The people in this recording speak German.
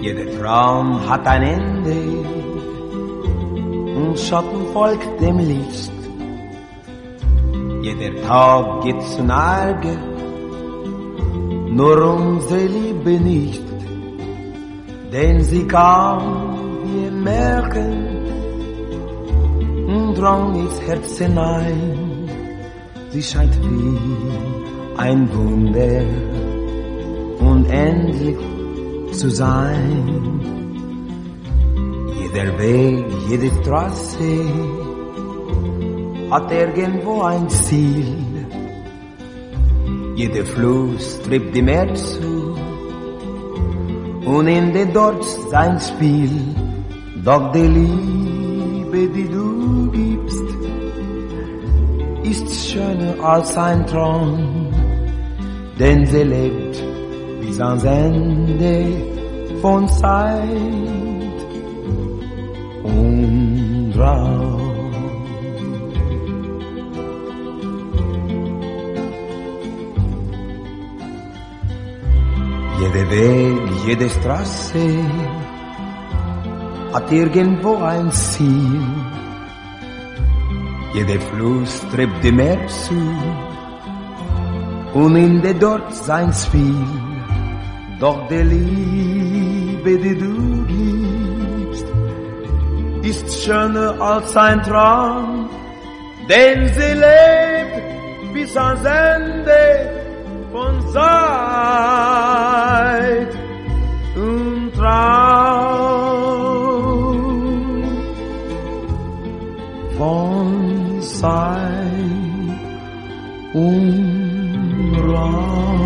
Jeder Traum hat ein Ende und Schatten folgt dem Licht. Jeder Tag geht zu Arge, nur unsere Liebe nicht, denn sie kann, wir merken, und Drang ins Herz hinein. Sie scheint wie ein Wunder, unendlich zu sein. Jeder Weg, jede Straße hat irgendwo ein Ziel. Jeder Fluss treibt dem Meer zu und endet dort sein Spiel. Doch die Liebe, die du gibst, ist schöner als ein Traum, denn sie lebt bis ans Ende von Zeit und Raum. Jeder Weg, jede Straße hat irgendwo ein Ziel. Jeder Fluss treibt dem Meer zu und endet dort sein Spiel. Doch die Liebe, die du gibst, ist schöner als ein Traum, denn sie lebt bis ans Ende von Zeit und Traum, von Zeit und Raum.